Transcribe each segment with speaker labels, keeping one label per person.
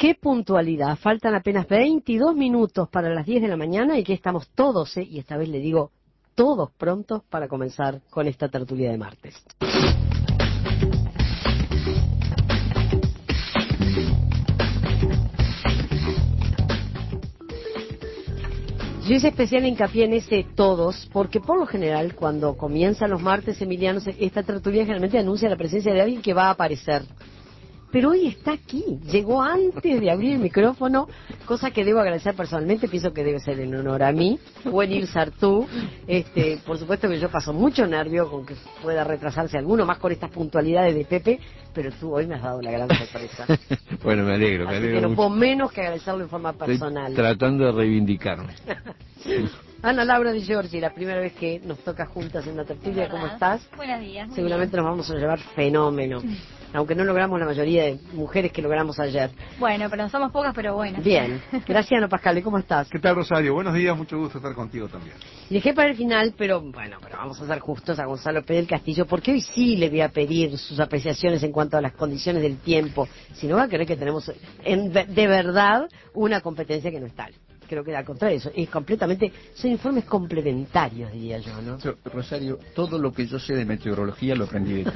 Speaker 1: Qué puntualidad, faltan apenas 22 minutos para las 10 de la mañana y que estamos todos, y esta vez le digo todos prontos para comenzar con esta tertulia de martes. Yo hice especial hincapié en ese todos, porque por lo general cuando comienzan los martes emilianos, esta tertulia generalmente anuncia la presencia de alguien que va a aparecer. Pero hoy está aquí, llegó antes de abrir el micrófono, cosa que debo agradecer personalmente, pienso que debe ser en honor a mí, Wenil Sartú. Por supuesto que yo paso mucho nervio con que pueda retrasarse alguno, más con estas puntualidades de Pepe, pero tú hoy me has dado la gran sorpresa.
Speaker 2: Bueno, me alegro
Speaker 1: Así que no
Speaker 2: mucho.
Speaker 1: puedo menos que agradecerlo en forma personal.
Speaker 2: Estoy tratando de reivindicarme.
Speaker 1: Ana Laura Di Giorgi, la primera vez que nos toca juntas en una tertulia, ¿cómo estás?
Speaker 3: Buenos días.
Speaker 1: Seguramente nos vamos a llevar fenómeno, aunque no logramos la mayoría de mujeres que logramos ayer.
Speaker 3: Bueno, pero somos pocas, pero buenas.
Speaker 1: Bien. Graciano Pascal, ¿cómo estás?
Speaker 4: ¿Qué tal, Rosario? Buenos días, mucho gusto estar contigo también.
Speaker 1: Y dejé para el final, pero vamos a ser justos a Gonzalo Pérez del Castillo, porque hoy sí le voy a pedir sus apreciaciones en cuanto a las condiciones del tiempo. Si no va a creer que tenemos de verdad una competencia que no es tal. Creo que al contrario, es completamente, son informes complementarios, diría yo, ¿no?
Speaker 5: Rosario, todo lo que yo sé de meteorología lo aprendí de ti.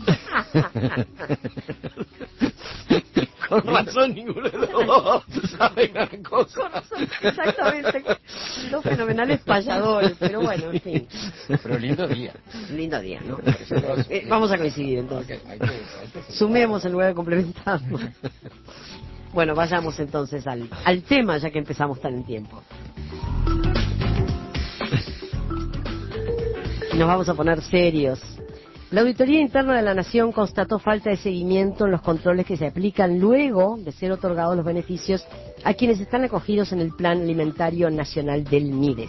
Speaker 2: Con razón ninguno de los dos sabe gran cosa.
Speaker 1: Con razón, exactamente. Dos fenomenales payadores, pero bueno, en fin.
Speaker 5: Pero lindo día.
Speaker 1: Lindo día, ¿no? Vamos a coincidir entonces. Sumemos en lugar de complementarnos. Bueno, vayamos entonces al tema, ya que empezamos tan en tiempo. Nos vamos a poner serios. La Auditoría Interna de la Nación constató falta de seguimiento en los controles que se aplican luego de ser otorgados los beneficios a quienes están acogidos en el Plan Alimentario Nacional del MIDES.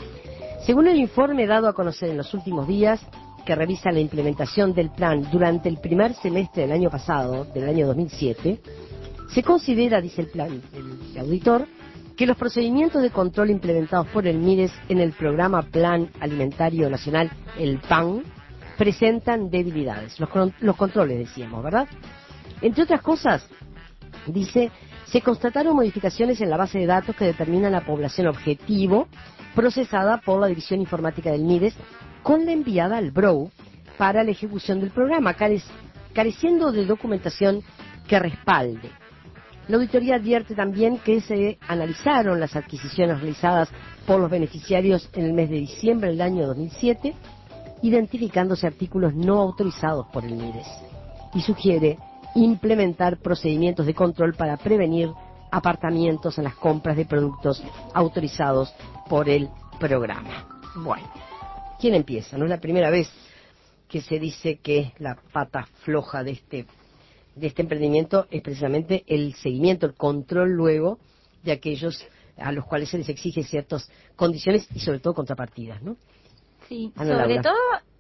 Speaker 1: Según el informe dado a conocer en los últimos días, que revisa la implementación del plan durante el primer semestre del año pasado, del año 2007, se considera, dice el auditor, que los procedimientos de control implementados por el MIDES en el programa Plan Alimentario Nacional, el PAN, presentan debilidades. Los controles, decíamos, ¿verdad? Entre otras cosas, dice, se constataron modificaciones en la base de datos que determinan la población objetivo procesada por la División Informática del MIDES con la enviada al BROU para la ejecución del programa, careciendo de documentación que respalde. La auditoría advierte también que se analizaron las adquisiciones realizadas por los beneficiarios en el mes de diciembre del año 2007, identificándose artículos no autorizados por el MIDES, y sugiere implementar procedimientos de control para prevenir apartamientos en las compras de productos autorizados por el programa. Bueno, ¿quién empieza? No es la primera vez que se dice que la pata floja de este emprendimiento es precisamente el seguimiento, el control luego de aquellos a los cuales se les exige ciertas condiciones y sobre todo contrapartidas, ¿no?
Speaker 3: Sí,
Speaker 1: Ana
Speaker 3: sobre
Speaker 1: Laura.
Speaker 3: todo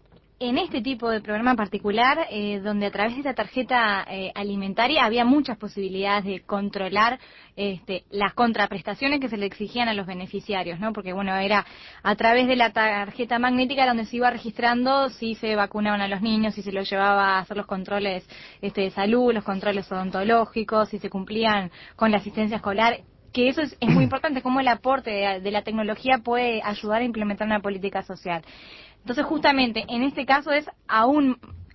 Speaker 3: en este tipo de programa en particular, donde a través de esta tarjeta alimentaria había muchas posibilidades de controlar las contraprestaciones que se le exigían a los beneficiarios, ¿no? Porque, bueno, era a través de la tarjeta magnética donde se iba registrando si se vacunaban a los niños, si se los llevaba a hacer los controles de salud, los controles odontológicos, si se cumplían con la asistencia escolar, que eso es muy importante, cómo el aporte de la tecnología puede ayudar a implementar una política social. Entonces, justamente, en este caso es aún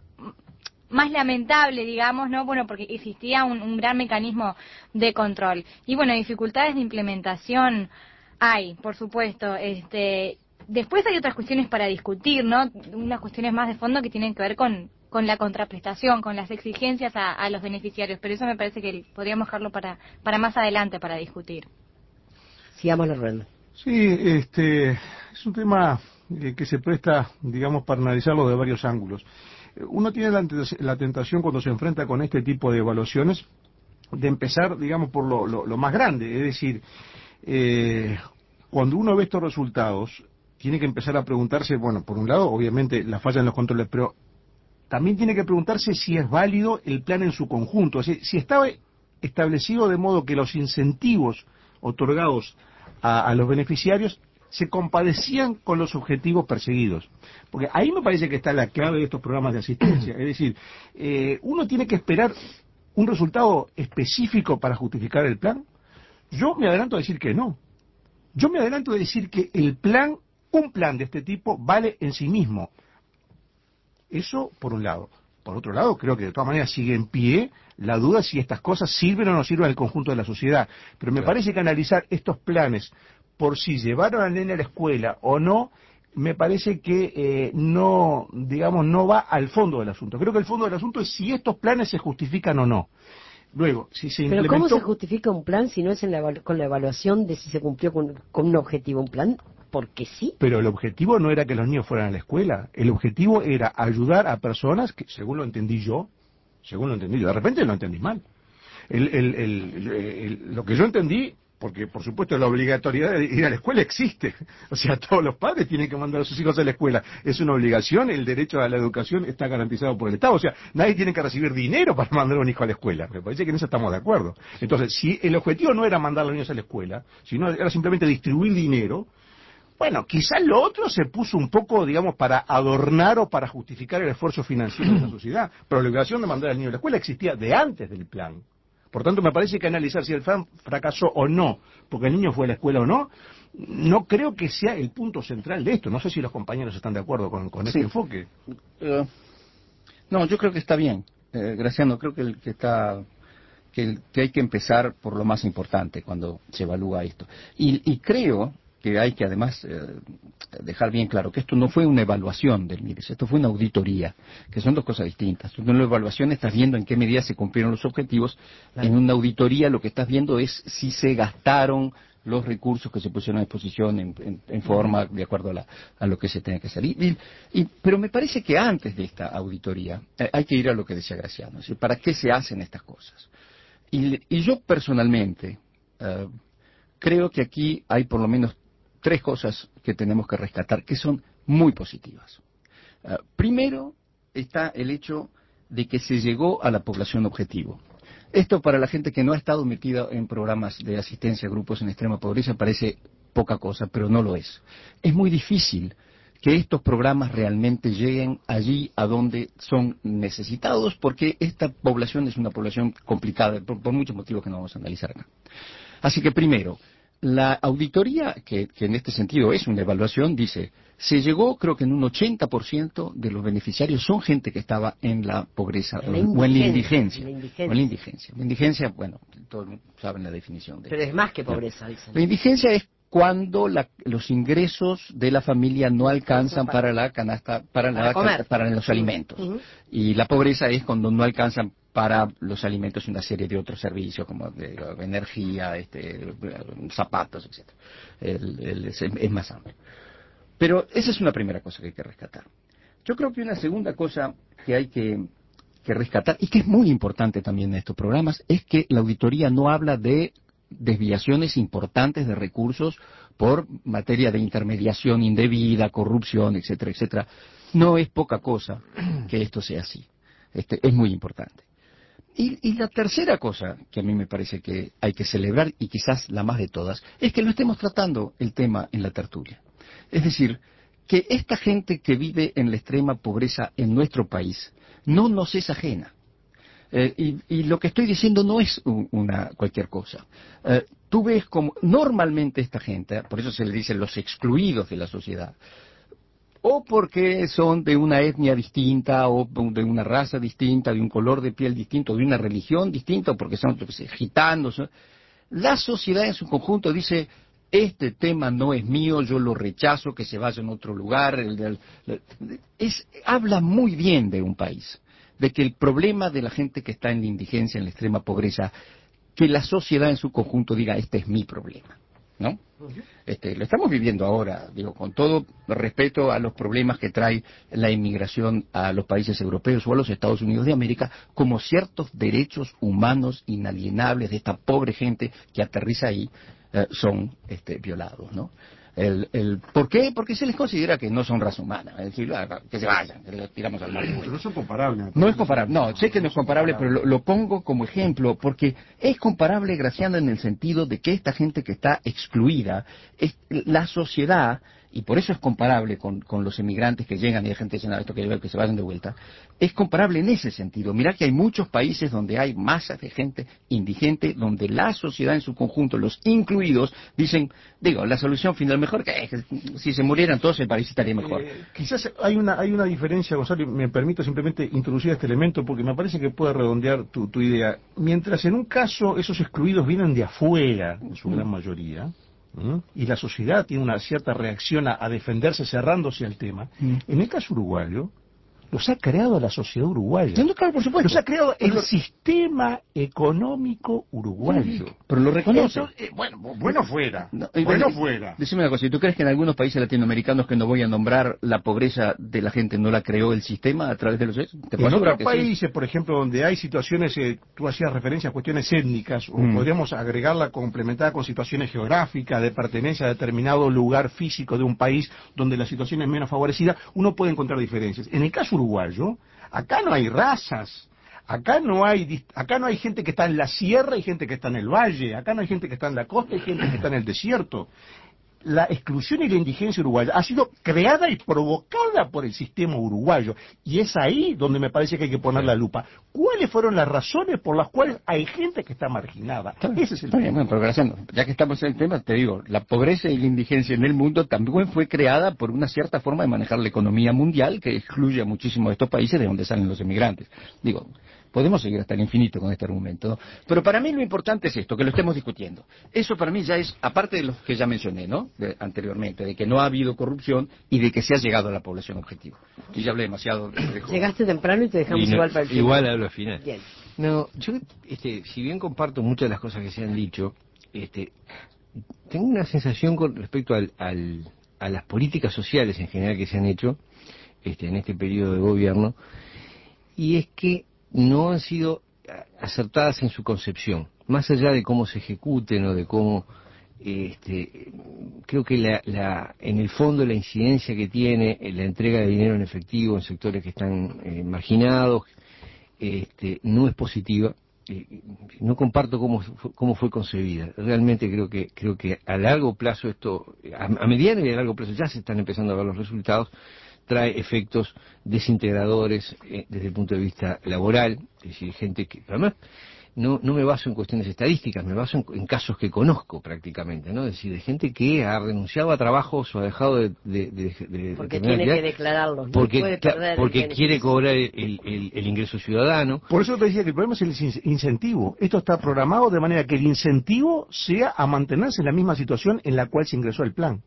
Speaker 3: más lamentable, digamos, ¿no? Bueno, porque existía un gran mecanismo de control. Y bueno, dificultades de implementación hay, por supuesto. Después hay otras cuestiones para discutir, ¿no? Unas cuestiones más de fondo que tienen que ver con la contraprestación, con las exigencias a los beneficiarios. Pero eso me parece que podríamos dejarlo para más adelante para discutir.
Speaker 1: Sigamos la rueda.
Speaker 4: Sí, es un tema que se presta, digamos, para analizarlo de varios ángulos. Uno tiene la tentación cuando se enfrenta con este tipo de evaluaciones de empezar, digamos, por lo más grande, es decir, cuando uno ve estos resultados, tiene que empezar a preguntarse, bueno, por un lado, obviamente, la falla en los controles, pero también tiene que preguntarse si es válido el plan en su conjunto, es decir, si estaba establecido de modo que los incentivos otorgados a los beneficiarios se compadecían con los objetivos perseguidos. Porque ahí me parece que está la clave de estos programas de asistencia. Es decir, uno tiene que esperar un resultado específico para justificar el plan? Yo me adelanto a decir que no. Yo me adelanto a decir que un plan de este tipo vale en sí mismo. Eso por un lado. Por otro lado, creo que de todas maneras sigue en pie la duda si estas cosas sirven o no sirven al conjunto de la sociedad. Pero me parece que analizar estos planes por si llevaron al nene a la escuela o no, me parece que no, digamos, no va al fondo del asunto. Creo que el fondo del asunto es si estos planes se justifican o no. Luego, si se
Speaker 1: Pero
Speaker 4: implementó...
Speaker 1: ¿cómo se justifica un plan si no es con la evaluación de si se cumplió con un objetivo? Un plan porque sí.
Speaker 4: Pero el objetivo no era que los niños fueran a la escuela. El objetivo era ayudar a personas que, según lo entendí yo, de repente lo entendí mal. Lo que yo entendí, porque por supuesto la obligatoriedad de ir a la escuela existe. O sea, todos los padres tienen que mandar a sus hijos a la escuela. Es una obligación, el derecho a la educación está garantizado por el Estado. O sea, nadie tiene que recibir dinero para mandar a un hijo a la escuela. Me parece que en eso estamos de acuerdo. Entonces, si el objetivo no era mandar a los niños a la escuela, sino era simplemente distribuir dinero, bueno, quizás lo otro se puso un poco, digamos, para adornar o para justificar el esfuerzo financiero de la sociedad. Pero la obligación de mandar al niño a la escuela existía de antes del plan. Por tanto, me parece que analizar si el plan fracasó o no, porque el niño fue a la escuela o no, no creo que sea el punto central de esto. No sé si los compañeros están de acuerdo con este enfoque.
Speaker 5: No, yo creo que está bien, Graciano. Creo que hay que empezar por lo más importante cuando se evalúa esto. Y creo que hay que además dejar bien claro que esto no fue una evaluación del MIDES, esto fue una auditoría, que son dos cosas distintas. En una evaluación estás viendo en qué medida se cumplieron los objetivos, en una auditoría lo que estás viendo es si se gastaron los recursos que se pusieron a disposición en forma de acuerdo a lo que se tenía que hacer. Pero me parece que antes de esta auditoría hay que ir a lo que decía Graciano, es decir, ¿para qué se hacen estas cosas? Y yo personalmente creo que aquí hay por lo menos tres cosas que tenemos que rescatar que son muy positivas. Primero está el hecho de que se llegó a la población objetivo. Esto para la gente que no ha estado metida en programas de asistencia a grupos en extrema pobreza parece poca cosa, pero no lo es. Es muy difícil que estos programas realmente lleguen allí a donde son necesitados, porque esta población es una población complicada por muchos motivos que no vamos a analizar acá. Así que primero, la auditoría, que en este sentido es una evaluación, dice, se llegó creo que en un 80% de los beneficiarios son gente que estaba en la pobreza o en la indigencia. La indigencia, bueno, todos saben la definición de
Speaker 1: Pero es más que pobreza, dicen.
Speaker 5: La indigencia es cuando los ingresos de la familia no alcanzan para la canasta, para los alimentos. Y la pobreza es cuando no alcanzan para los alimentos y una serie de otros servicios como de energía, zapatos, etc. Es más amplio. Pero esa es una primera cosa que hay que rescatar. Yo creo que una segunda cosa que hay que rescatar, y que es muy importante también en estos programas, es que la auditoría no habla de desviaciones importantes de recursos por materia de intermediación indebida, corrupción, etcétera, etcétera. No es poca cosa que esto sea así. Es muy importante. Y la tercera cosa que a mí me parece que hay que celebrar, y quizás la más de todas, es que lo estemos tratando el tema en la tertulia. Es decir, que esta gente que vive en la extrema pobreza en nuestro país no nos es ajena. Y lo que estoy diciendo no es cualquier cosa. Tú ves como normalmente esta gente, por eso se le dice los excluidos de la sociedad, o porque son de una etnia distinta, o de una raza distinta, de un color de piel distinto, de una religión distinta, o porque son, gitanos. La sociedad en su conjunto dice, este tema no es mío, yo lo rechazo, que se vaya en otro lugar. Habla muy bien de un país, de que el problema de la gente que está en la indigencia, en la extrema pobreza, que la sociedad en su conjunto diga, este es mi problema, ¿no? Lo estamos viviendo ahora, digo, con todo respeto a los problemas que trae la inmigración a los países europeos o a los Estados Unidos de América, como ciertos derechos humanos inalienables de esta pobre gente que aterriza ahí son violados, ¿no? ¿Por qué? Porque se les considera que no son raza humana, es decir, que se vayan, que les tiramos al mar.
Speaker 4: Pero no son comparables.
Speaker 5: No es comparable, no, sé que no es comparable, pero lo pongo como ejemplo, porque es comparable, Graciano, en el sentido de que esta gente que está excluida, la sociedad y por eso es comparable con los emigrantes que llegan y hay gente diciendo esto que se vayan de vuelta, es comparable en ese sentido. Mirá que hay muchos países donde hay masas de gente indigente, donde la sociedad en su conjunto, los incluidos, dicen, la solución final mejor que si se murieran todos el país estaría mejor.
Speaker 4: Quizás hay una diferencia, Gonzalo, y me permito simplemente introducir este elemento porque me parece que puede redondear tu idea. Mientras en un caso esos excluidos vienen de afuera, en su gran mayoría, y la sociedad tiene una cierta reacción a defenderse cerrándose al tema, en el caso uruguayo, los ha creado la sociedad uruguaya.
Speaker 5: No, claro, por supuesto.
Speaker 4: Los ha creado el sistema económico uruguayo.
Speaker 5: Pero lo reconoce.
Speaker 4: Bueno fuera. Fuera.
Speaker 5: Decime una cosa, ¿y tú crees que en algunos países latinoamericanos que no voy a nombrar, la pobreza de la gente no la creó el sistema a través de los hechos?
Speaker 4: En otros países, por ejemplo, donde hay situaciones, tú hacías referencia a cuestiones étnicas, o podríamos agregarla complementada con situaciones geográficas, de pertenencia a determinado lugar físico de un país donde la situación es menos favorecida, uno puede encontrar diferencias. En el caso uruguayo, acá no hay razas, acá no hay gente que está en la sierra y gente que está en el valle, acá no hay gente que está en la costa y gente que está en el desierto. La exclusión y la indigencia uruguaya ha sido creada y provocada por el sistema uruguayo, y es ahí donde me parece que hay que poner la lupa. ¿Cuáles fueron las razones por las cuales hay gente que está marginada? Ese es el tema.
Speaker 5: Bueno, pero Graciano, ya que estamos en el tema, te digo, la pobreza y la indigencia en el mundo también fue creada por una cierta forma de manejar la economía mundial que excluye a muchísimos de estos países de donde salen los emigrantes. Podemos seguir hasta el infinito con este argumento, ¿no? Pero para mí lo importante es esto, que lo estemos discutiendo. Eso para mí ya es, aparte de lo que ya mencioné, ¿no? Anteriormente, de que no ha habido corrupción y de que se ha llegado a la población objetivo. Y ya hablé demasiado.
Speaker 1: Llegaste temprano y te dejamos igual para el final.
Speaker 2: Igual a lo final.
Speaker 1: Bien.
Speaker 2: No, yo, si bien comparto muchas de las cosas que se han dicho, tengo una sensación con respecto a las políticas sociales en general que se han hecho en este periodo de gobierno, y es que no han sido acertadas en su concepción, más allá de cómo se ejecuten o de cómo, creo que en el fondo la incidencia que tiene la entrega de dinero en efectivo en sectores que están marginados, no es positiva. No comparto cómo fue concebida. Realmente creo que a largo plazo a mediano y a largo plazo ya se están empezando a ver los resultados. Trae efectos desintegradores desde el punto de vista laboral, es decir, gente que, además, no me baso en cuestiones estadísticas, me baso en casos que conozco prácticamente, ¿no? Es decir, de gente que ha renunciado a trabajos o ha dejado de
Speaker 1: porque tiene que declararlos,
Speaker 2: porque quiere cobrar el ingreso ciudadano.
Speaker 4: Por eso te decía que el problema es el incentivo. Esto está programado de manera que el incentivo sea a mantenerse en la misma situación en la cual se ingresó el plan.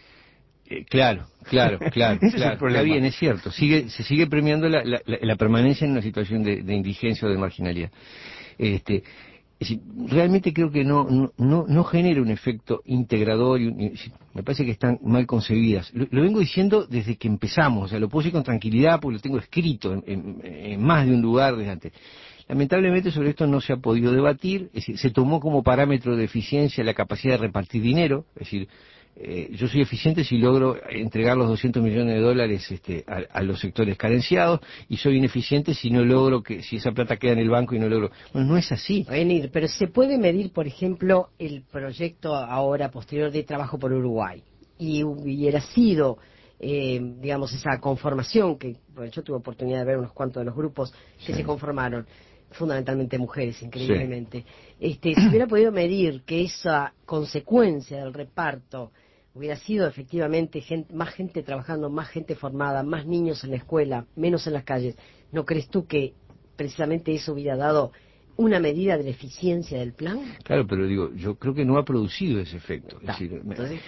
Speaker 2: Claro.
Speaker 4: Ese es el problema.
Speaker 2: Está bien, es cierto. Se sigue premiando la permanencia en una situación de indigencia o de marginalidad. Es decir, realmente creo que no genera un efecto integrador. Me parece que están mal concebidas. Lo vengo diciendo desde que empezamos. O sea, lo puedo decir con tranquilidad porque lo tengo escrito en más de un lugar desde antes. Lamentablemente sobre esto no se ha podido debatir. Es decir, se tomó como parámetro de eficiencia la capacidad de repartir dinero. Es decir, yo soy eficiente si logro entregar los $200 millones a los sectores carenciados, y soy ineficiente si no logro si esa plata queda en el banco y no logro. Bueno, no es así.
Speaker 1: Pero se puede medir, por ejemplo, el proyecto ahora posterior de Trabajo por Uruguay, y hubiera sido, digamos, esa conformación que, bueno, yo tuve oportunidad de ver unos cuantos de los grupos que se conformaron, fundamentalmente mujeres, increíblemente. Si hubiera podido medir que esa consecuencia del reparto hubiera sido efectivamente más gente trabajando, más gente formada, más niños en la escuela, menos en las calles, ¿no crees tú que precisamente eso hubiera dado una medida de la eficiencia del plan?
Speaker 2: Claro, pero yo creo que no ha producido ese efecto. Es decir,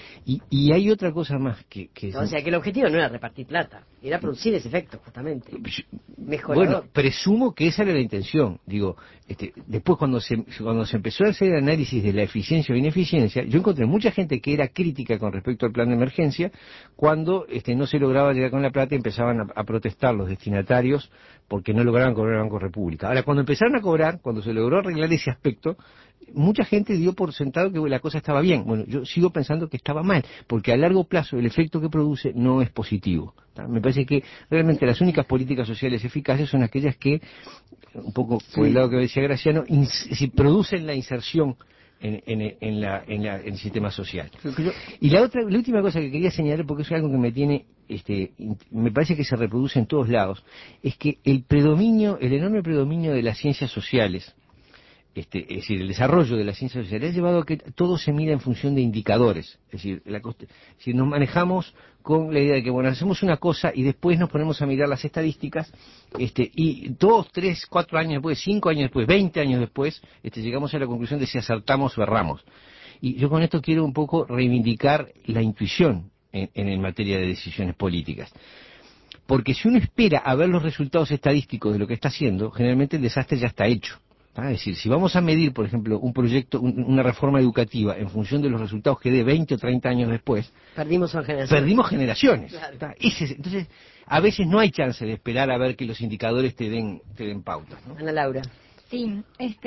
Speaker 2: y hay otra cosa más que
Speaker 1: o sea, que el objetivo no era repartir plata, era producir ese efecto, justamente. Mejorador.
Speaker 2: Bueno, presumo que esa era la intención. Después cuando se empezó a hacer el análisis de la eficiencia o ineficiencia, yo encontré mucha gente que era crítica con respecto al plan de emergencia cuando no se lograba llegar con la plata y empezaban a protestar los destinatarios porque no lograban cobrar el Banco República. Ahora, cuando empezaron a cobrar, cuando se logró arreglar ese aspecto, mucha gente dio por sentado que la cosa estaba bien. Bueno, yo sigo pensando que estaba mal, porque a largo plazo el efecto que produce no es positivo. Me parece que realmente las únicas políticas sociales eficaces son aquellas que, un poco por el lado que decía Graciano, si producen la inserción en el sistema social. Y la última cosa que quería señalar, porque es algo que me tiene, me parece que se reproduce en todos lados, es que el enorme predominio de las ciencias sociales, es decir, el desarrollo de las ciencias sociales ha llevado a que todo se mida en función de indicadores. Es decir, si nos manejamos con la idea de que, bueno, hacemos una cosa y después nos ponemos a mirar las estadísticas, y 2, 3, 4 años después, 5 años después, 20 años después, llegamos a la conclusión de si acertamos o erramos. Y yo con esto quiero un poco reivindicar la intuición en materia de decisiones políticas. Porque si uno espera a ver los resultados estadísticos de lo que está haciendo, generalmente el desastre ya está hecho. Es decir, si vamos a medir, por ejemplo, un proyecto, una reforma educativa en función de los resultados que dé 20 o 30 años después,
Speaker 1: Perdimos generaciones.
Speaker 2: Perdimos generaciones.
Speaker 1: Claro.
Speaker 2: Entonces, a veces no hay chance de esperar a ver que los indicadores te den pautas, ¿no?
Speaker 1: Ana Laura.
Speaker 3: Sí,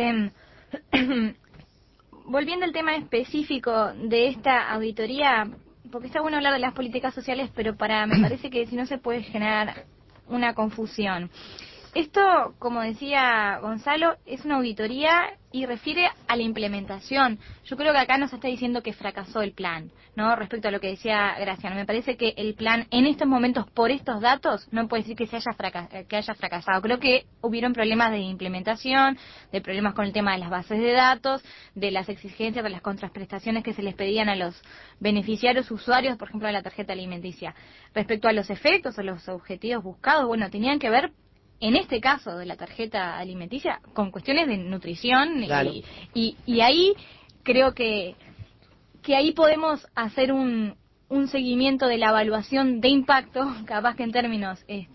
Speaker 3: volviendo al tema específico de esta auditoría, porque está bueno hablar de las políticas sociales, pero me parece que si no se puede generar una confusión. Esto, como decía Gonzalo, es una auditoría y refiere a la implementación. Yo creo que acá nos está diciendo que fracasó el plan, ¿no? Respecto a lo que decía Graciano, me parece que el plan en estos momentos, por estos datos, no puede decir que haya fracasado. Creo que hubieron problemas de implementación, de problemas con el tema de las bases de datos, de las exigencias, de las contraprestaciones que se les pedían a los beneficiarios usuarios, por ejemplo, de la tarjeta alimenticia. Respecto a los efectos o los objetivos buscados, bueno, tenían que ver, en este caso de la tarjeta alimenticia, con cuestiones de nutrición, claro. y ahí creo que ahí podemos hacer un seguimiento de la evaluación de impacto, capaz que en términos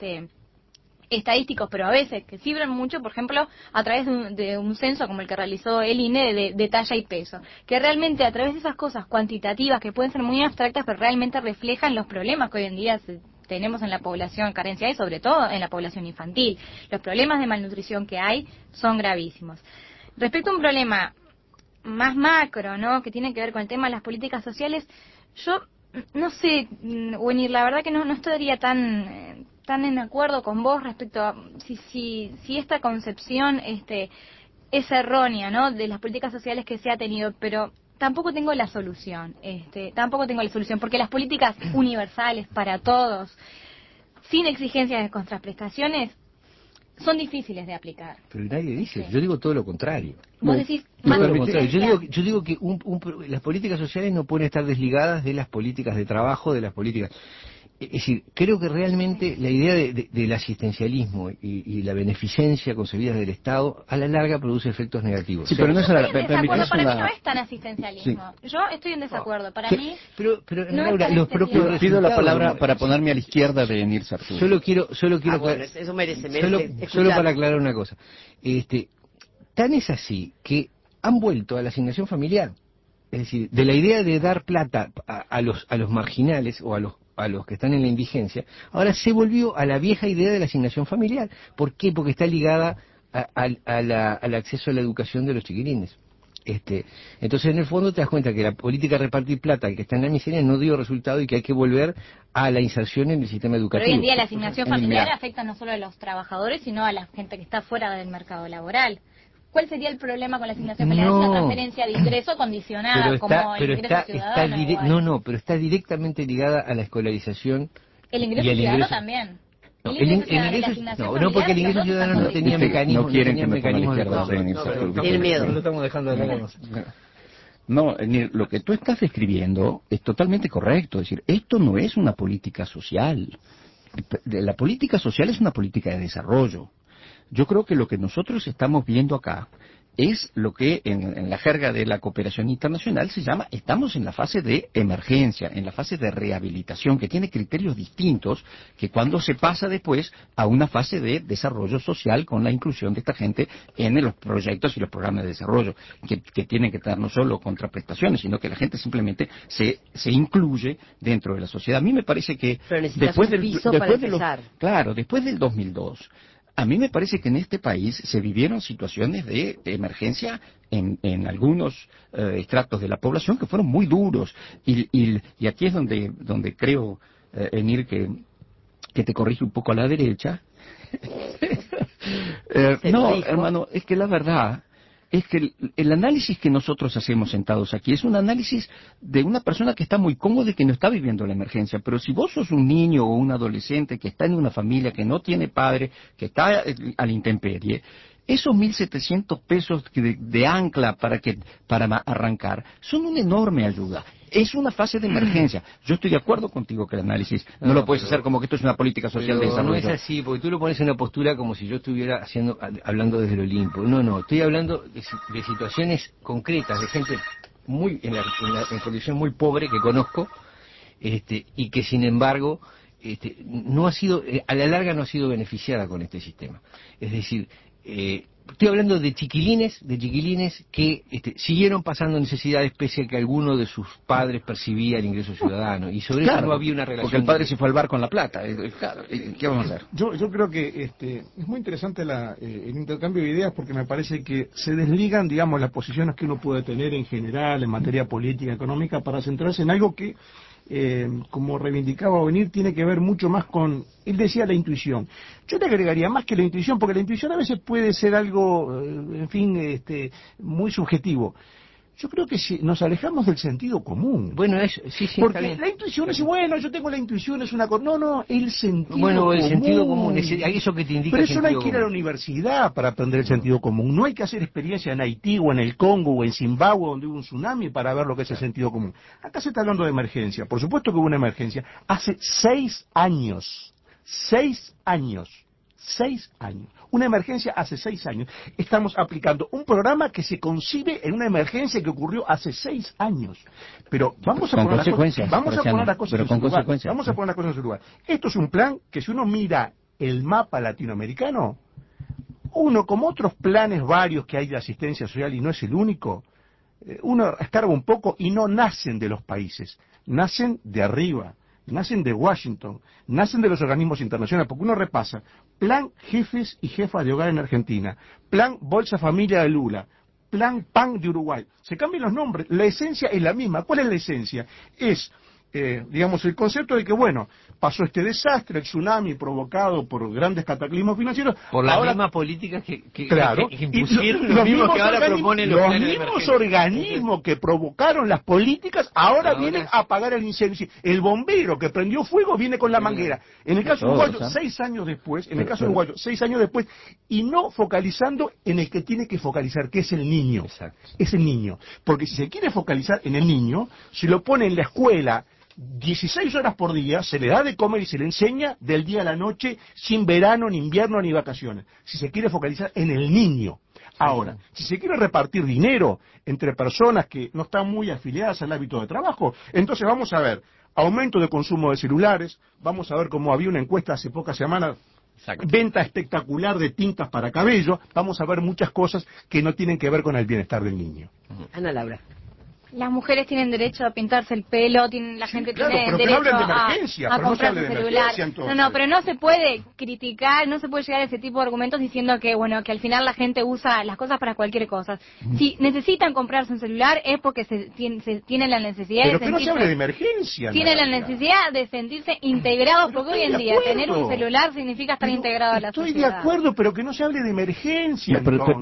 Speaker 3: estadísticos, pero a veces que sirven mucho, por ejemplo, a través de un censo como el que realizó el INE de talla y peso, que realmente a través de esas cosas cuantitativas que pueden ser muy abstractas, pero realmente reflejan los problemas que hoy en día tenemos en la población, carencia y sobre todo en la población infantil. Los problemas de malnutrición que hay son gravísimos. Respecto a un problema más macro, ¿no?, que tiene que ver con el tema de las políticas sociales, yo no sé, Wenir, la verdad que no estaría tan en acuerdo con vos respecto a si esta concepción es errónea, ¿no?, de las políticas sociales que se ha tenido, pero tampoco tengo la solución, porque las políticas universales para todos, sin exigencias de contraprestaciones, son difíciles de aplicar.
Speaker 2: Pero nadie dice, yo digo todo lo contrario.
Speaker 3: Vos decís
Speaker 2: todo
Speaker 3: más
Speaker 2: lo contrario. Yo digo que las políticas sociales no pueden estar desligadas de las políticas de trabajo, de las políticas. Es decir, creo que realmente la idea del asistencialismo y la beneficencia concebidas del Estado a la larga produce efectos negativos.
Speaker 3: Sí, pero no es para mí no es tan asistencialismo. Sí. Yo estoy en desacuerdo. Para mí
Speaker 2: pero
Speaker 3: no
Speaker 2: Laura, los propios
Speaker 5: pido la palabra para ponerme a la izquierda de Enir Sartú.
Speaker 2: Solo quiero
Speaker 1: bueno, eso merece
Speaker 2: solo para aclarar una cosa. Tan es así que han vuelto a la asignación familiar. Es decir, de la idea de dar plata a los marginales o a los que están en la indigencia, ahora se volvió a la vieja idea de la asignación familiar. ¿Por qué? Porque está ligada al acceso a la educación de los chiquilines. Entonces, en el fondo te das cuenta que la política de repartir plata al que está en la miseria no dio resultado y que hay que volver a la inserción en el sistema educativo.
Speaker 3: Pero hoy en día la asignación familiar afecta no solo a los trabajadores, sino a la gente que está fuera del mercado laboral. ¿Cuál sería el problema con la asignación familiar? Es una transferencia de ingreso condicionada, como el ingreso ciudadano.
Speaker 2: Pero está directamente ligada a la escolarización.
Speaker 3: El ingreso ciudadano también.
Speaker 2: Porque el ingreso ciudadano no tenía mecanismos.
Speaker 5: No quieren que me ponga a la izquierda de Enir Sartú.
Speaker 1: Tiene miedo.
Speaker 2: Lo estamos dejando de hablar.
Speaker 5: No, lo que tú estás describiendo es totalmente correcto. Es decir, esto no es una política social. La política social es una política de desarrollo. Yo creo que lo que nosotros estamos viendo acá es lo que en la jerga de la cooperación internacional se llama, estamos en la fase de emergencia, en la fase de rehabilitación, que tiene criterios distintos que cuando se pasa después a una fase de desarrollo social con la inclusión de esta gente en los proyectos y los programas de desarrollo, que tienen que tener no solo contraprestaciones, sino que la gente simplemente se incluye dentro de la sociedad. A mí me parece que después del 2002, a mí me parece que en este país se vivieron situaciones de emergencia en algunos estratos de la población que fueron muy duros. Y aquí es donde creo, Enir, que te corrige un poco a la derecha. No, hermano, es que la verdad es que el análisis que nosotros hacemos sentados aquí es un análisis de una persona que está muy cómoda y que no está viviendo la emergencia. Pero si vos sos un niño o un adolescente que está en una familia que no tiene padre, que está a la intemperie, esos 1.700 pesos de ancla para arrancar son una enorme ayuda. Es una fase de emergencia. Yo estoy de acuerdo contigo que el análisis no lo puedes hacer como que esto es una política social de desarrollo.
Speaker 2: No es así, porque tú lo pones en una postura como si yo estuviera hablando desde el Olimpo. No, estoy hablando de situaciones concretas, de gente muy en condición muy pobre que conozco, y que sin embargo no ha sido, a la larga no ha sido beneficiada con este sistema. Es decir, estoy hablando de chiquilines que siguieron pasando necesidades pese a que alguno de sus padres percibía el ingreso ciudadano, y sobre eso no había una relación.
Speaker 5: Porque el padre se fue al bar con la plata. Claro, ¿qué vamos a hacer?
Speaker 4: Yo creo que es muy interesante el intercambio de ideas, porque me parece que se desligan, digamos, las posiciones que uno puede tener en general en materia política, económica, para centrarse en algo que, como reivindicaba Venir, tiene que ver mucho más con, él decía, la intuición. Yo le agregaría más que la intuición, porque la intuición a veces puede ser algo, en fin, muy subjetivo. Yo creo que si nos alejamos del sentido común.
Speaker 2: Bueno, sí,
Speaker 4: porque la intuición es, bueno, yo tengo la intuición, es una cosa. No, el sentido común.
Speaker 2: Bueno, el sentido común, es eso que te indica.
Speaker 4: Pero eso no hay que ir a la universidad para aprender el sentido común. No hay que hacer experiencia en Haití o en el Congo o en Zimbabue, donde hubo un tsunami, para ver lo que es el sentido común. Acá se está hablando de emergencia. Por supuesto que hubo una emergencia. Hace 6 años. 6 años. 6 años. Una emergencia hace 6 años. Estamos aplicando un programa que se concibe en una emergencia que ocurrió hace 6 años. Pero vamos a poner las cosas, vamos a poner las cosas en su lugar. Vamos a poner las cosas en su lugar. Esto es un plan que, si uno mira el mapa latinoamericano, uno, como otros planes varios que hay de asistencia social, y no es el único, uno escarba un poco y no nacen de los países, nacen de arriba. Nacen de Washington, nacen de los organismos internacionales, porque uno repasa: Plan Jefes y Jefas de Hogar en Argentina, Plan Bolsa Familia de Lula, Plan PAN de Uruguay. Se cambian los nombres, la esencia es la misma. ¿Cuál es la esencia? Es, digamos, el concepto de que, bueno, pasó este desastre, el tsunami provocado por grandes cataclismos financieros.
Speaker 2: Por la misma política que
Speaker 4: impusieron,
Speaker 2: los mismos que ahora proponen los
Speaker 4: mismos organismos que provocaron las políticas ahora vienen a apagar el incendio. El bombero que prendió fuego viene con la manguera. En el caso uruguayo, 6 años después, y no focalizando en el que tiene que focalizar, que es el niño.
Speaker 2: Exacto.
Speaker 4: Es el niño. Porque si se quiere focalizar en el niño, si lo pone en la escuela 16 horas por día, se le da de comer y se le enseña del día a la noche, sin verano, ni invierno, ni vacaciones. Si se quiere focalizar en el niño. Ahora, si se quiere repartir dinero entre personas que no están muy afiliadas al hábito de trabajo, entonces vamos a ver aumento de consumo de celulares, vamos a ver, como había una encuesta hace pocas semanas, venta espectacular de tintas para cabello, vamos a ver muchas cosas que no tienen que ver con el bienestar del niño.
Speaker 1: Ana Laura.
Speaker 3: Las mujeres tienen derecho a pintarse el pelo, la gente tiene derecho a comprarse celular. No, pero no se puede criticar, no se puede llegar a ese tipo de argumentos diciendo que, bueno, que al final la gente usa las cosas para cualquier cosa. Si necesitan comprarse un celular es porque se tienen la necesidad
Speaker 4: pero
Speaker 3: de
Speaker 4: sentirse... Pero que no se hable de emergencia.
Speaker 3: Tienen la necesidad de sentirse integrados, porque hoy en día tener un celular signiera estar integrado a la sociedad.
Speaker 4: Estoy de acuerdo, pero que no se hable de emergencia.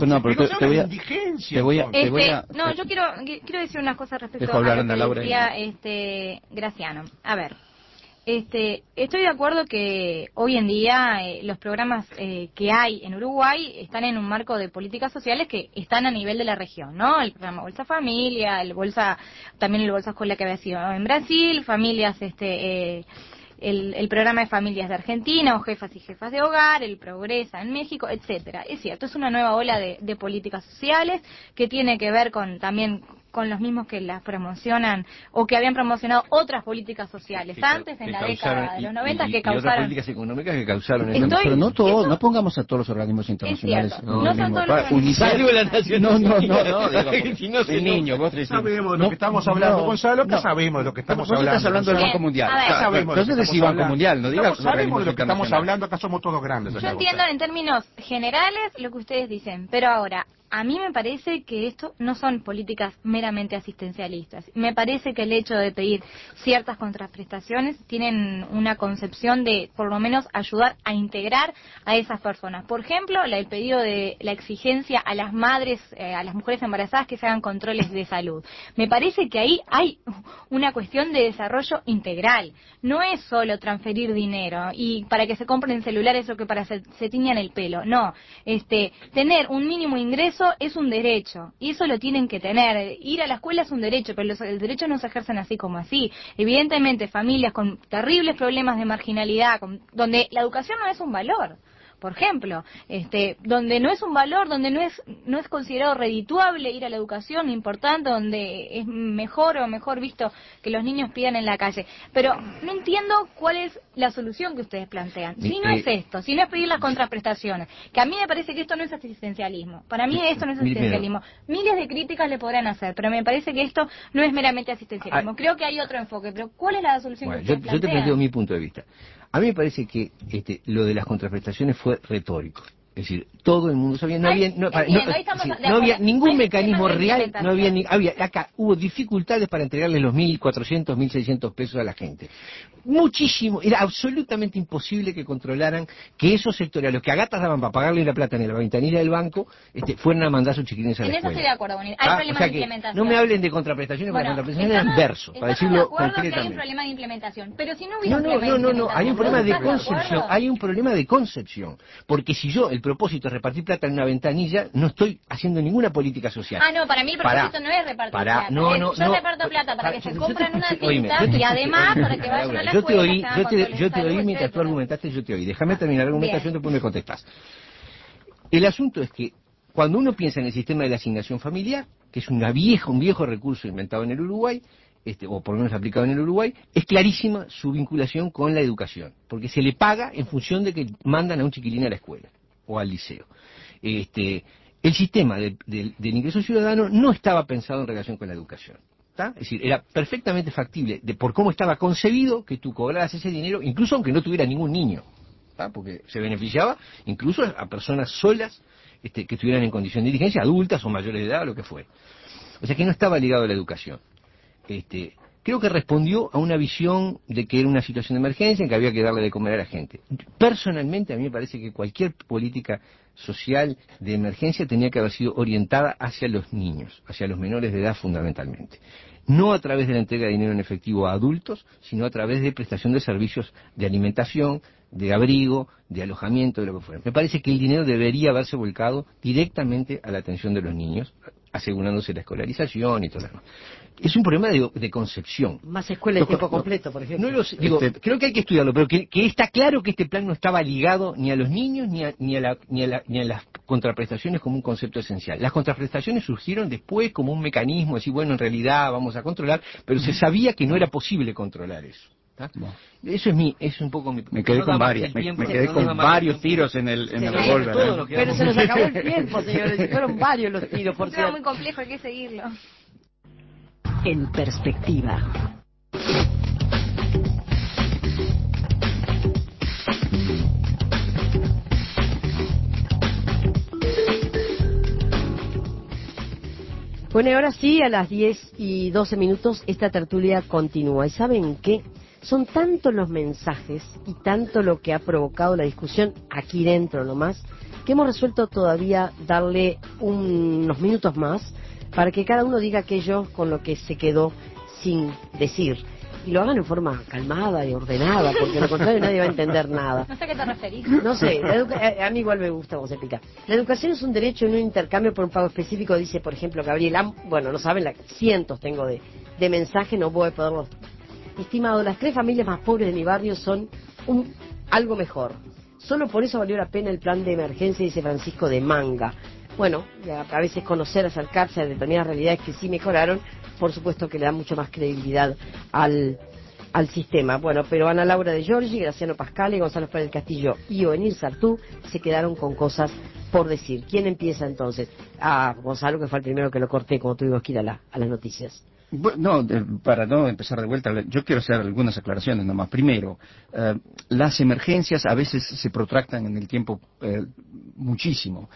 Speaker 3: Yo quiero decir una cosa respecto
Speaker 5: a lo
Speaker 3: que decía Graciano. A ver, estoy de acuerdo que hoy en día los programas que hay en Uruguay están en un marco de políticas sociales que están a nivel de la región, ¿no? El programa Bolsa Familia, también el Bolsa Escuela que había sido en Brasil, familias, el programa de familias de Argentina, o jefas y jefas de hogar, el Progresa en México, etcétera. Es cierto, es una nueva ola de políticas sociales que tiene que ver también con los mismos que las promocionan o que habían promocionado otras políticas sociales antes, en la década de los 90, que causaron...
Speaker 2: Y otras políticas económicas que causaron...
Speaker 5: Pero no pongamos a todos los organismos internacionales...
Speaker 3: No son todos los organismos.
Speaker 5: No, el niño, vos decís...
Speaker 4: Sabemos de lo que estamos hablando, Gonzalo, que sabemos de lo que estamos hablando.
Speaker 5: Vos estás hablando del Banco Mundial. Entonces decís Banco Mundial, no digas...
Speaker 4: Sabemos de lo que estamos hablando, acá somos todos grandes.
Speaker 3: Yo entiendo en términos generales lo que ustedes dicen, pero ahora... a mí me parece que esto no son políticas meramente asistencialistas. Me parece que el hecho de pedir ciertas contraprestaciones tienen una concepción de, por lo menos, ayudar a integrar a esas personas. Por ejemplo, el pedido de la exigencia a las madres, a las mujeres embarazadas que se hagan controles de salud. Me parece que ahí hay una cuestión de desarrollo integral. No es solo transferir dinero y para que se compren celulares o que para se tiñan el pelo. No, tener un mínimo ingreso es un derecho y eso lo tienen que tener. Ir a la escuela es un derecho, pero los derechos no se ejercen así como así. Evidentemente, familias con terribles problemas de marginalidad, donde la educación no es un valor. Por ejemplo, donde no es un valor, donde no es considerado redituable ir a la educación importante, donde es mejor visto que los niños pidan en la calle. Pero no entiendo cuál es la solución que ustedes plantean. Si no es esto, si no es pedir las contraprestaciones, que a mí me parece que esto no es asistencialismo. Para mí esto no es asistencialismo. Miles de críticas le podrán hacer, pero me parece que esto no es meramente asistencialismo. Creo que hay otro enfoque, pero ¿cuál es la solución que ustedes plantean?
Speaker 2: Yo te planteo mi punto de vista. A mí me parece que lo de las contraprestaciones fue retórico. Es decir, todo el mundo sabía, no había ningún mecanismo real, acá hubo dificultades para entregarle los 1.400, 1.600 pesos a la gente. Muchísimo, era absolutamente imposible que controlaran que esos sectores, a los que a gatas daban para pagarle la plata en la ventanilla del banco, fueran a mandar a sus chiquilines a la escuela.
Speaker 3: En eso estoy de acuerdo, Bonito. Hay problemas de implementación.
Speaker 2: No me hablen de contraprestaciones, porque las contraprestaciones eran versos, para decirlo concretamente.
Speaker 3: Que hay un problema de implementación, pero si no hubiera
Speaker 2: No, hay un problema de concepción, hay un problema de concepción, porque si yo, el propósito es repartir plata en una ventanilla, no estoy haciendo ninguna política social.
Speaker 3: No, para mí el propósito no es repartir plata. Yo reparto plata para que se compren una tinta y además para que vayan a la escuela.
Speaker 2: Yo te oí mientras tú argumentaste, yo te oí. Déjame terminar la argumentación, después me contestás. El asunto es que cuando uno piensa en el sistema de la asignación familiar, que es un viejo recurso inventado en el Uruguay, o por lo menos aplicado en el Uruguay, es clarísima su vinculación con la educación, porque se le paga en función de que mandan a un chiquilín a la escuela o al liceo. El sistema del ingreso ciudadano no estaba pensado en relación con la educación. ¿Tá? Es decir, era perfectamente factible, por cómo estaba concebido, que tú cobraras ese dinero, incluso aunque no tuviera ningún niño, ¿tá? Porque se beneficiaba incluso a personas solas que estuvieran en condición de indigencia, adultas o mayores de edad, o lo que fuera. O sea que no estaba ligado a la educación. Creo que respondió a una visión de que era una situación de emergencia en que había que darle de comer a la gente. Personalmente, a mí me parece que cualquier política social de emergencia tenía que haber sido orientada hacia los niños, hacia los menores de edad fundamentalmente. No a través de la entrega de dinero en efectivo a adultos, sino a través de prestación de servicios de alimentación, de abrigo, de alojamiento, de lo que fuera. Me parece que el dinero debería haberse volcado directamente a la atención de los niños, asegurándose la escolarización y todo lo demás. Es un problema de concepción.
Speaker 1: Más escuela de tiempo completo, por ejemplo.
Speaker 2: Creo que hay que estudiarlo, pero que está claro que este plan no estaba ligado ni a los niños ni a las contraprestaciones como un concepto esencial. Las contraprestaciones surgieron después como un mecanismo, decir, bueno, en realidad vamos a controlar, pero se sabía que no era posible controlar eso. Bueno. Eso es un poco mi...
Speaker 5: Me quedé con varios tiros en el revólver.
Speaker 1: Pero se nos acabó el tiempo, señores, y fueron varios los tiros, por cierto.
Speaker 3: Es muy complejo, hay que seguirlo.
Speaker 1: En perspectiva. Bueno, y ahora sí, a las 10:12 esta tertulia continúa. ¿Y saben qué? Son tantos los mensajes y tanto lo que ha provocado la discusión aquí dentro nomás, que hemos resuelto todavía darle unos minutos más para que cada uno diga aquello con lo que se quedó sin decir. Y lo hagan en forma calmada y ordenada, porque de lo contrario nadie va a entender nada.
Speaker 3: No sé a qué te referís.
Speaker 1: No sé, a mí igual me gusta cómo se explica. La educación es un derecho en un intercambio por un pago específico, dice, por ejemplo, Gabriel. Bueno, no saben, cientos tengo de mensajes, no voy a poderlos. Estimado, las 3 familias más pobres de mi barrio son algo mejor. Solo por eso valió la pena el plan de emergencia, dice Francisco de Manga. Bueno, a veces conocer, acercarse a determinadas realidades que sí mejoraron, por supuesto que le da mucho más credibilidad al sistema. Bueno, pero Ana Laura de Giorgi, Graciano Pascal y Gonzalo Pérez del Castillo y Ovenir Sartú se quedaron con cosas por decir. ¿Quién empieza entonces? Gonzalo, que fue el primero que lo corté, como tuvimos que ir a las noticias.
Speaker 5: Para no empezar de vuelta, yo quiero hacer algunas aclaraciones nomás. Primero, las emergencias a veces se protractan en el tiempo muchísimo.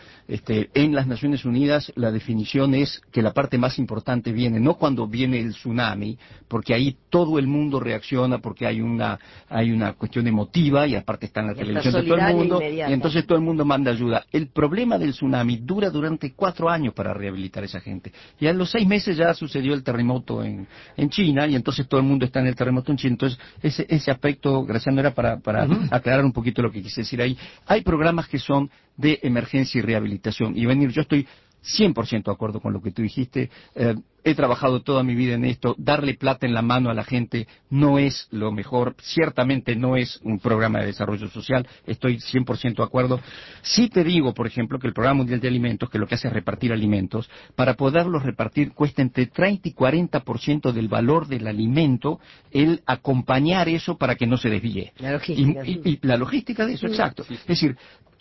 Speaker 5: En las Naciones Unidas la definición es que la parte más importante viene no cuando viene el tsunami, porque ahí todo el mundo reacciona, porque hay una cuestión emotiva y aparte está en la televisión de todo el mundo, y entonces todo el mundo manda ayuda. El problema del tsunami dura durante 4 años para rehabilitar a esa gente. Y a los 6 meses ya sucedió el terremoto en China, y entonces todo el mundo está en el terremoto en China. Entonces, ese aspecto, Graciano, era para aclarar un poquito lo que quise decir ahí. Hay programas que son de emergencia y rehabilitación. Y venir, yo estoy 100% de acuerdo con lo que tú dijiste. He trabajado toda mi vida en esto. Darle plata en la mano a la gente no es lo mejor. Ciertamente no es un programa de desarrollo social. Estoy 100% de acuerdo. Sí te digo, por ejemplo, que el Programa Mundial de Alimentos, que lo que hace es repartir alimentos, para poderlos repartir cuesta entre 30 y 40% del valor del alimento el acompañar eso para que no se desvíe.
Speaker 1: La logística.
Speaker 5: Y la logística de eso, exacto. Es decir,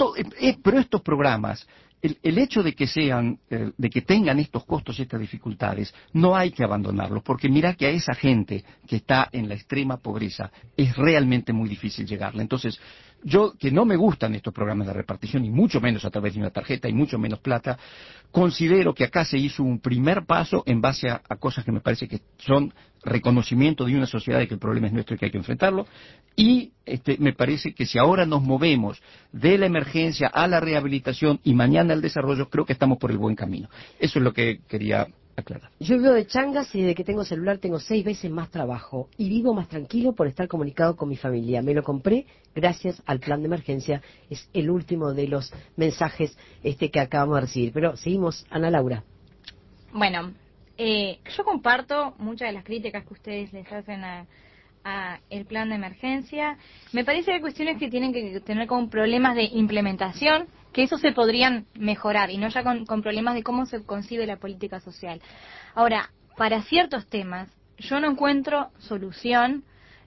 Speaker 5: pero estos programas, el hecho de que de que tengan estos costos y estas dificultades, no hay que abandonarlos, porque mira que a esa gente que está en la extrema pobreza es realmente muy difícil llegarle. Entonces, yo, que no me gustan estos programas de repartición, y mucho menos a través de una tarjeta, y mucho menos plata, considero que acá se hizo un primer paso en base a cosas que me parece que son reconocimiento de una sociedad de que el problema es nuestro y que hay que enfrentarlo, y me parece que si ahora nos movemos de la emergencia a la rehabilitación y mañana al desarrollo, creo que estamos por el buen camino. Eso es lo que quería aclarar.
Speaker 1: Yo vivo de changas y desde que tengo celular tengo 6 veces más trabajo y vivo más tranquilo por estar comunicado con mi familia. Me lo compré gracias al plan de emergencia. Es el último de los mensajes que acabamos de recibir. Pero seguimos, Ana Laura.
Speaker 3: Bueno, yo comparto muchas de las críticas que ustedes les hacen a el plan de emergencia. Me parece que hay cuestiones que tienen que tener con problemas de implementación, que eso se podrían mejorar, y no ya con problemas de cómo se concibe la política social. Ahora, para ciertos temas, yo no encuentro solución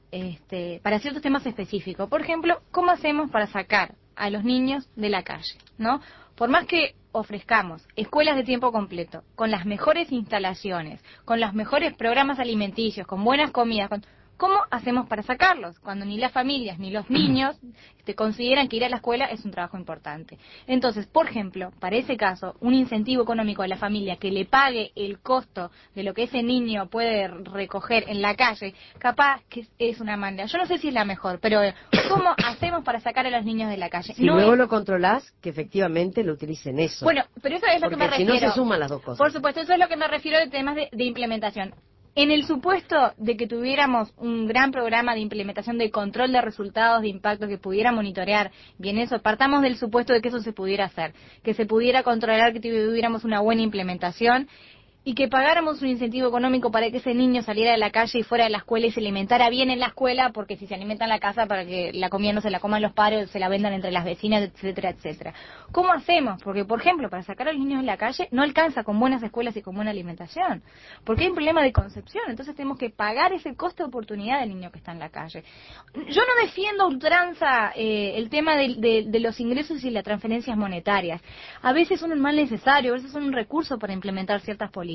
Speaker 3: para ciertos temas específicos. Por ejemplo, ¿cómo hacemos para sacar a los niños de la calle, ¿no? Por más que ofrezcamos escuelas de tiempo completo, con las mejores instalaciones, con los mejores programas alimenticios, con buenas comidas, ¿cómo hacemos para sacarlos? Cuando ni las familias ni los niños consideran que ir a la escuela es un trabajo importante. Entonces, por ejemplo, para ese caso, un incentivo económico a la familia que le pague el costo de lo que ese niño puede recoger en la calle, capaz que es una manera. Yo no sé si es la mejor, pero ¿cómo hacemos para sacar a los niños de la calle?
Speaker 1: Si luego lo controlás, que efectivamente lo utilicen eso.
Speaker 3: Bueno, pero eso es lo que me refiero.
Speaker 1: Porque si no se suman las dos cosas.
Speaker 3: Por supuesto, eso es lo que me refiero de temas de implementación. En el supuesto de que tuviéramos un gran programa de implementación de control de resultados, de impacto que pudiera monitorear bien eso, partamos del supuesto de que eso se pudiera hacer, que se pudiera controlar, que tuviéramos una buena implementación y que pagáramos un incentivo económico para que ese niño saliera de la calle y fuera de la escuela y se alimentara bien en la escuela, porque si se alimenta en la casa, para que la comida no se la coman los padres, se la vendan entre las vecinas, etcétera, etcétera. ¿Cómo hacemos? Porque, por ejemplo, para sacar a los niños de la calle no alcanza con buenas escuelas y con buena alimentación, porque hay un problema de concepción, entonces tenemos que pagar ese costo de oportunidad del niño que está en la calle. Yo no defiendo a ultranza el tema de los ingresos y las transferencias monetarias. A veces son un mal necesario, a veces son un recurso para implementar ciertas políticas.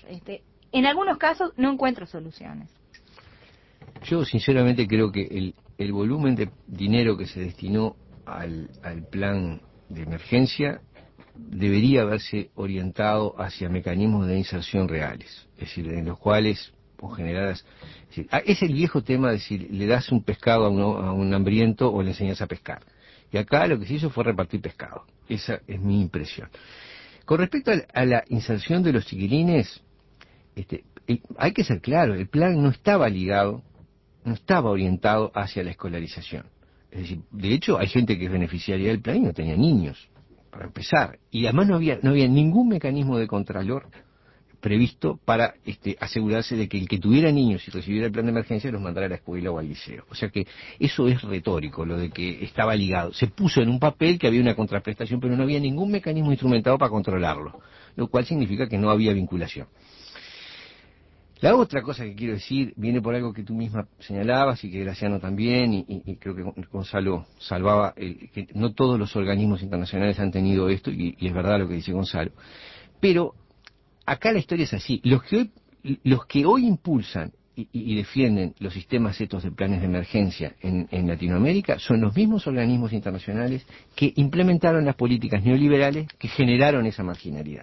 Speaker 3: En algunos casos no encuentro soluciones.
Speaker 2: Yo sinceramente creo que el volumen de dinero que se destinó al plan de emergencia debería haberse orientado hacia mecanismos de inserción reales, es decir, en los cuales generadas, es el viejo tema de si le das un pescado a un hambriento o le enseñas a pescar. Y acá lo que se hizo fue repartir pescado. Esa es mi impresión. Con respecto a la inserción de los chiquilines, hay que ser claro, el plan no estaba ligado, no estaba orientado hacia la escolarización. Es decir, de hecho hay gente que es beneficiaria del plan y no tenía niños, para empezar. Y además no había ningún mecanismo de contralor previsto para asegurarse de que el que tuviera niños y recibiera el plan de emergencia los mandara a la escuela o al liceo. O sea que eso es retórico, lo de que estaba ligado. Se puso en un papel que había una contraprestación, pero no había ningún mecanismo instrumentado para controlarlo, lo cual significa que no había vinculación. La otra cosa que quiero decir viene por algo que tú misma señalabas y que Graciano también, y creo que Gonzalo salvaba, que no todos los organismos internacionales han tenido esto, y es verdad lo que dice Gonzalo. Pero acá la historia es así. Los los que hoy impulsan y defienden los sistemas estos de planes de emergencia en Latinoamérica son los mismos organismos internacionales que implementaron las políticas neoliberales que generaron esa marginalidad.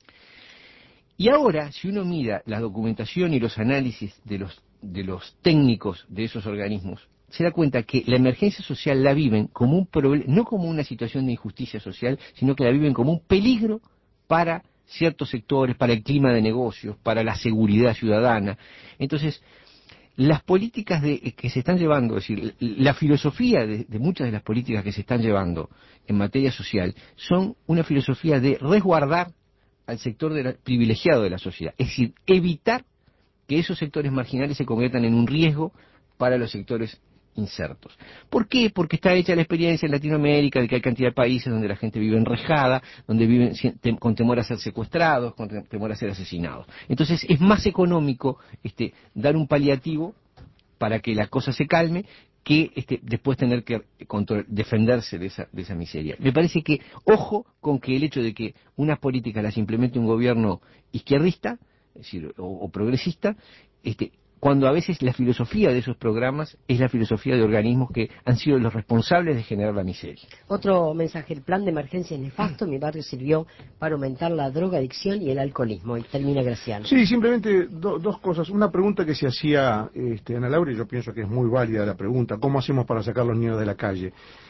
Speaker 2: Y ahora, si uno mira la documentación y los análisis de los técnicos de esos organismos, se da cuenta que la emergencia social la viven como un problema, no como una situación de injusticia social, sino que la viven como un peligro para ciertos sectores, para el clima de negocios, para la seguridad ciudadana. Entonces, las políticas que se están llevando, es decir, la filosofía de muchas de las políticas que se están llevando en materia social, son una filosofía de resguardar al sector privilegiado de la sociedad, es decir, evitar que esos sectores marginales se conviertan en un riesgo para los sectores insertos. ¿Por qué? Porque está hecha la experiencia en Latinoamérica de que hay cantidad de países donde la gente vive enrejada, donde viven con temor a ser secuestrados, con temor a ser asesinados. Entonces es más económico dar un paliativo para que la cosa se calme que después tener que defenderse de esa miseria. Me parece que, ojo con que el hecho de que unas políticas las implemente un gobierno izquierdista, es decir, o progresista, cuando a veces la filosofía de esos programas es la filosofía de organismos que han sido los responsables de generar la miseria.
Speaker 1: Otro mensaje, el plan de emergencia es nefasto, mi barrio sirvió para aumentar la drogadicción y el alcoholismo. Y termina Graciano.
Speaker 4: Sí, simplemente dos cosas. Una pregunta que se hacía Ana Laura, y yo pienso que es muy válida la pregunta, ¿cómo hacemos para sacar a los niños de la calle?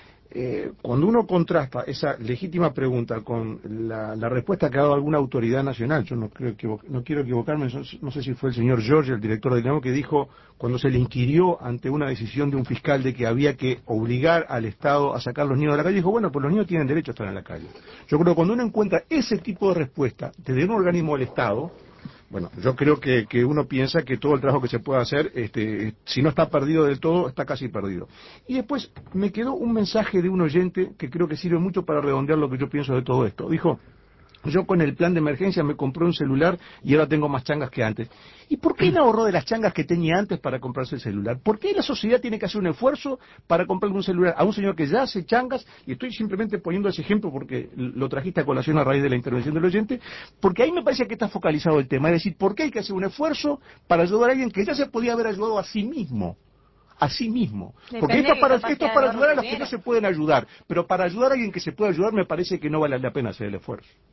Speaker 4: Cuando uno contrasta esa legítima pregunta con la respuesta que ha dado alguna autoridad nacional, yo no quiero equivocarme, no sé si fue el señor George, el director del INAMO, que dijo, cuando se le inquirió ante una decisión de un fiscal de que había que obligar al Estado a sacar a los niños de la calle, dijo, bueno, pues los niños tienen derecho a estar en la calle. Yo creo que cuando uno encuentra ese tipo de respuesta desde un organismo del Estado, bueno, yo creo que uno piensa que todo el trabajo que se puede hacer, si no está perdido del todo, está casi perdido. Y después me quedó un mensaje de un oyente que creo que sirve mucho para redondear lo que yo pienso de todo esto. Dijo, yo con el plan de emergencia me compré un celular y ahora tengo más changas que antes. ¿Y por qué no ahorró de las changas que tenía antes para comprarse el celular? ¿Por qué la sociedad tiene que hacer un esfuerzo para comprarle un celular a un señor que ya hace changas? Y estoy simplemente poniendo ese ejemplo porque lo trajiste a colación a raíz de la intervención del oyente, porque ahí me parece que está focalizado el tema. Es decir, ¿por qué hay que hacer un esfuerzo para ayudar a alguien que ya se podía haber ayudado a sí mismo? A sí mismo. Porque esto es para ayudar a los que no se pueden ayudar. Pero para ayudar a alguien que se puede ayudar me parece que no vale la pena hacer el esfuerzo.